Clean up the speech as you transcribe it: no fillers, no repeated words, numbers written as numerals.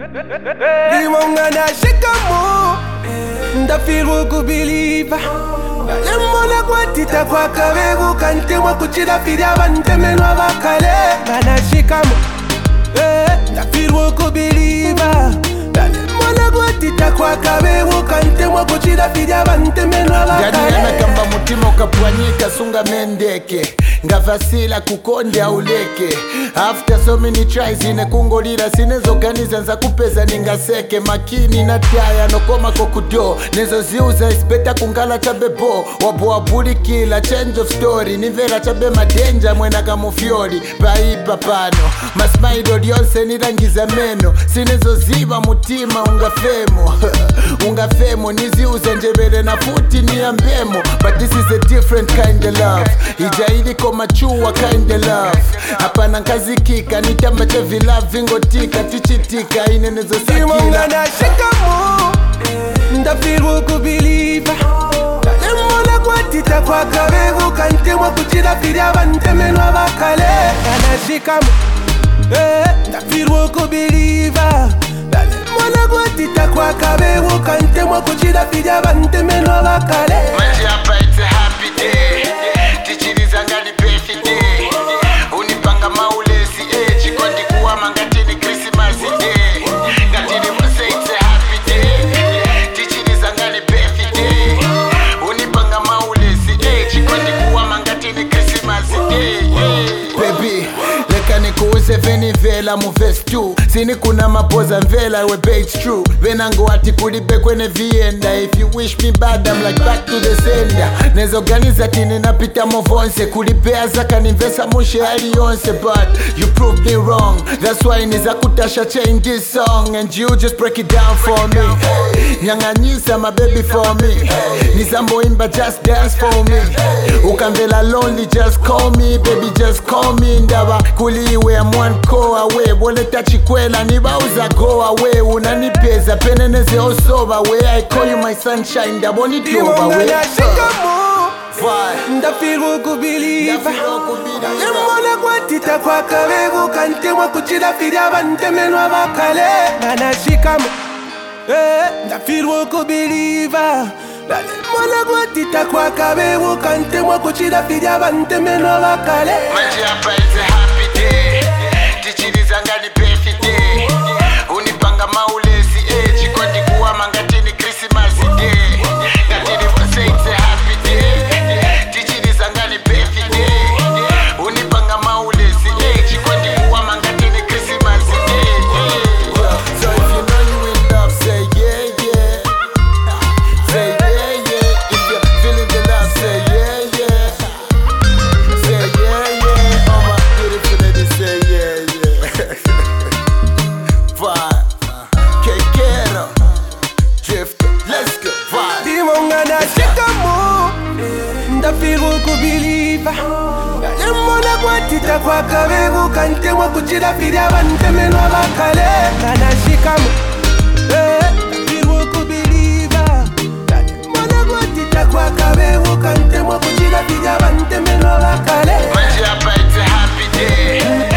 Limonga na shikamu Ndafiru kubiliva Nalemona kwa tita kwa kabegu Kantemwa kuchida fidia bantemenwa bakale Mana shikamu Ndafiru kubiliva Nalemona kwa tita kwa kabegu Kantemwa kuchida fidia bantemenwa bakale Ganyana kamba mutima ukapwanyika sunga mendeke Ngavasila kukonde auleke After so many tries inekungolira sinezoganiza nza kupeza ningaseke Makini na tiaya nokoma kokudo Nezo ziuza ispeta kungala chabebo Waboa bulikila change of story Nivera chabe madenja mwena kamufiori Paipa pano Masmaido lyonse nirangiza meno Sinezo ziva mutima ungafemo Ungafemo niziuza njebele na futi niambemo But this is a different kind of love Ijaili machua kind of love Hapana nkazikika nitamba cha vila vingotika Tichitika inenezo sakila Limonga na shikamu Ndafiru kubiliva Nalemona kwa tita kwa kabegu Kantemwa kuchida fidia bantemenwa bakale Kana shikamu Ndafiru kubiliva Nalemona kwa tita kwa kabegu Kantemwa kuchida fidia bantemenwa bakale Manji hapa it's a happy day Tichiriza ngali birthday Unipanga maulezi age Kwa ndikuwa mangatini Christmas day Ngatini mase it's a happy day Tichiriza ngali birthday Unipanga maulezi age Kwa ndikuwa mangatini Christmas day Baby leka nikuuze veni vela mu verse 2 Sini kuna mapoza mvela we it's true Venango ati kulibe kwene vienda If you wish me bad I'm like back to the sender Nezoganiza tini napita movonse Kulipea zaka nivesa mushe alionse But you proved me wrong That's why niza kutasha change this song And you just break it down for me Nyanganyisa my baby for me Nizambo imba just dance for me Ukamvela lonely just call me Baby just call me Ndaba kuliwe I'm one call away Wole tachikwela nibauza go away Unanipeza peneneze osoba Way I call you my sunshine Ndaboni toba Limonga way na shikamu Ndafiru kubiliva Nalemona kwa tita kwa kabegu Kantemwa kuchida fidia bantemenwa bakale Mana shikamu Ndafiru kubiliva Nalemona kwa tita kwa kabegu Kantemwa kuchida fidia bantemenwa bakale Manji hapa it's a happy day Tichiriza ngali birthday Unipanga maulezi age Kwa ndikuwa mangatini Christmas day Ngatini mase it's a happy day Tichiriza ngali birthday Unipanga maulezi age Kwa ndikuwa mangatini Christmas day So if you know you in love say yeah yeah Say yeah yeah If you're feeling the love say yeah yeah Say yeah yeah Oh my beautiful lady say yeah yeah Vibe Kekero Drift Let's go vibe Limonga na shikamu Ndafiru kubiliva Nalemona kwa tita kwa kabegu Kantemwa kuchida fidia bantemenwa bakale Kana shikamu Ndafiru kubiliva Nalemona kwa tita kwa kabegu Kantemwa kuchida fidia bantemenwa bakale Manji hapa it's a happy day